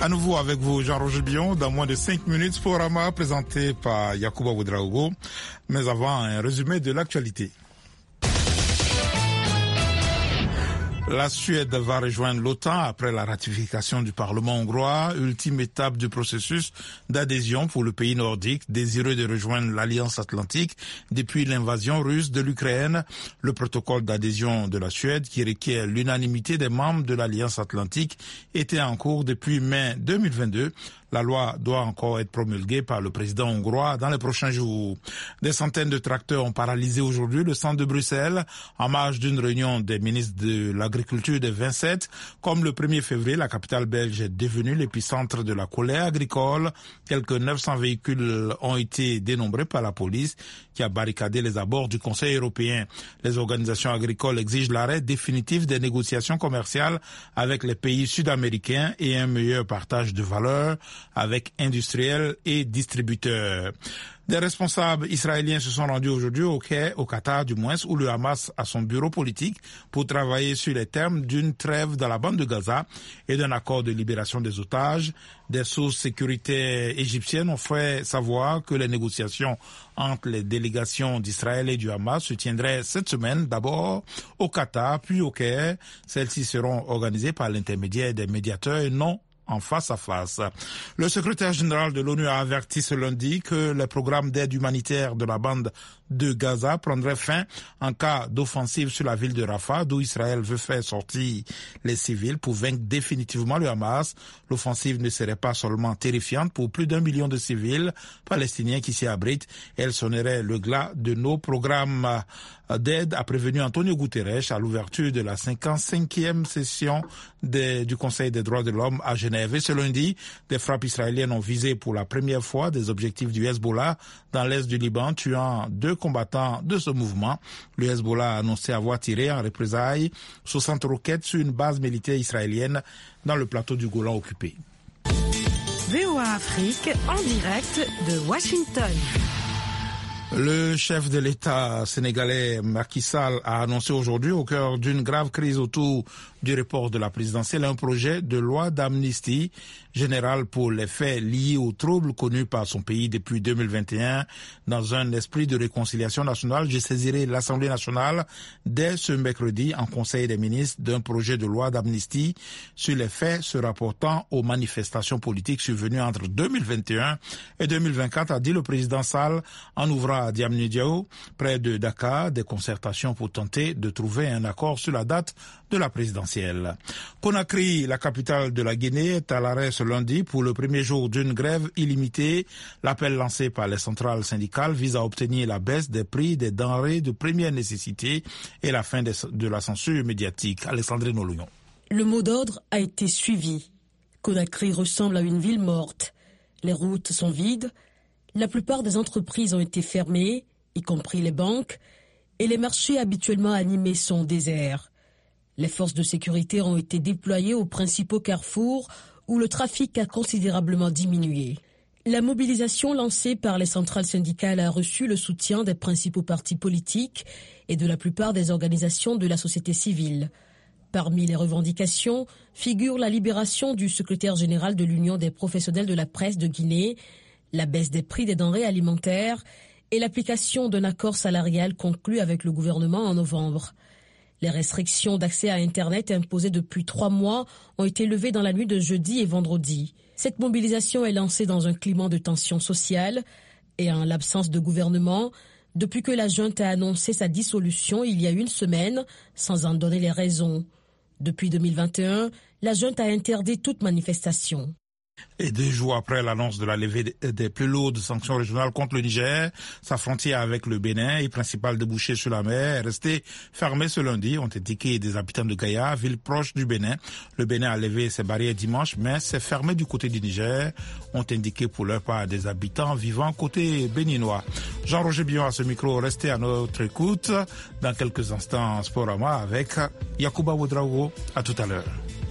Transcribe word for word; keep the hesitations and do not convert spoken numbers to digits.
À nouveau avec vous, Jean-Roger Bion, dans moins de cinq minutes, Sporama présenté par Yacouba Ouedraogo. Mais avant, un résumé de l'actualité. La Suède va rejoindre l'OTAN après la ratification du Parlement hongrois, ultime étape du processus d'adhésion pour le pays nordique désireux de rejoindre l'Alliance Atlantique depuis l'invasion russe de l'Ukraine. Le protocole d'adhésion de la Suède, qui requiert l'unanimité des membres de l'Alliance Atlantique, était en cours depuis mai deux mille vingt-deux. La loi doit encore être promulguée par le président hongrois dans les prochains jours. Des centaines de tracteurs ont paralysé aujourd'hui le centre de Bruxelles en marge d'une réunion des ministres de l'agriculture des vingt-sept. Comme le premier février, la capitale belge est devenue l'épicentre de la colère agricole. Quelques neuf cents véhicules ont été dénombrés par la police qui a barricadé les abords du Conseil européen. Les organisations agricoles exigent l'arrêt définitif des négociations commerciales avec les pays sud-américains et un meilleur partage de valeurs avec industriels et distributeurs. Des responsables israéliens se sont rendus aujourd'hui au Caire, au Qatar du moins, où le Hamas a son bureau politique pour travailler sur les termes d'une trêve dans la bande de Gaza et d'un accord de libération des otages. Des sources sécuritaires égyptiennes ont fait savoir que les négociations entre les délégations d'Israël et du Hamas se tiendraient cette semaine, d'abord au Qatar, puis au Caire. Celles-ci seront organisées par l'intermédiaire des médiateurs et non en face à face. Le secrétaire général de l'ONU a averti ce lundi que le programme d'aide humanitaire de la bande de Gaza prendrait fin en cas d'offensive sur la ville de Rafah, d'où Israël veut faire sortir les civils pour vaincre définitivement le Hamas. L'offensive ne serait pas seulement terrifiante pour plus d'un million de civils palestiniens qui s'y abritent, elle sonnerait le glas de nos programmes d'aide, a prévenu Antonio Guterres à l'ouverture de la cinquante-cinquième session des, du Conseil des droits de l'homme à Genève. Et ce lundi, des frappes israéliennes ont visé pour la première fois des objectifs du Hezbollah dans l'est du Liban, tuant deux combattants de ce mouvement. Le Hezbollah a annoncé avoir tiré en représailles soixante roquettes sur une base militaire israélienne dans le plateau du Golan occupé. V O A Afrique en direct de Washington. Le chef de l'État sénégalais Macky Sall a annoncé aujourd'hui, au cœur d'une grave crise autour du report de la présidentielle, un projet de loi d'amnistie générale pour les faits liés aux troubles connus par son pays depuis deux mille vingt et un. Dans un esprit de réconciliation nationale, je saisirai l'Assemblée nationale dès ce mercredi en Conseil des ministres d'un projet de loi d'amnistie sur les faits se rapportant aux manifestations politiques survenues entre deux mille vingt et un et deux mille vingt-quatre, a dit le président Sall en ouvrant à Diamniadio, près de Dakar, des concertations pour tenter de trouver un accord sur la date de la présidentielle. Conakry, la capitale de la Guinée, est à l'arrêt ce lundi pour le premier jour d'une grève illimitée. L'appel lancé par les centrales syndicales vise à obtenir la baisse des prix des denrées de première nécessité et la fin de la censure médiatique. Alexandre Noloyon. Le mot d'ordre a été suivi. Conakry ressemble à une ville morte. Les routes sont vides. La plupart des entreprises ont été fermées, y compris les banques, et les marchés habituellement animés sont déserts. Les forces de sécurité ont été déployées aux principaux carrefours où le trafic a considérablement diminué. La mobilisation lancée par les centrales syndicales a reçu le soutien des principaux partis politiques et de la plupart des organisations de la société civile. Parmi les revendications figure la libération du secrétaire général de l'Union des professionnels de la presse de Guinée, la baisse des prix des denrées alimentaires et l'application d'un accord salarial conclu avec le gouvernement en novembre. Les restrictions d'accès à Internet imposées depuis trois mois ont été levées dans la nuit de jeudi et vendredi. Cette mobilisation est lancée dans un climat de tension sociale et en l'absence de gouvernement, depuis que la junte a annoncé sa dissolution il y a une semaine, sans en donner les raisons. Depuis deux mille vingt et un, la junte a interdit toute manifestation. Et deux jours après l'annonce de la levée des plus lourdes sanctions régionales contre le Niger, sa frontière avec le Bénin et principal débouché sur la mer est restée fermée ce lundi, ont indiqué des habitants de Gaïa, ville proche du Bénin. Le Bénin a levé ses barrières dimanche, mais c'est fermé du côté du Niger, ont indiqué pour leur part des habitants vivant côté béninois. Jean-Roger Bion à ce micro, restez à notre écoute. Dans quelques instants, Sporama avec Yacouba Ouedraogo. À tout à l'heure.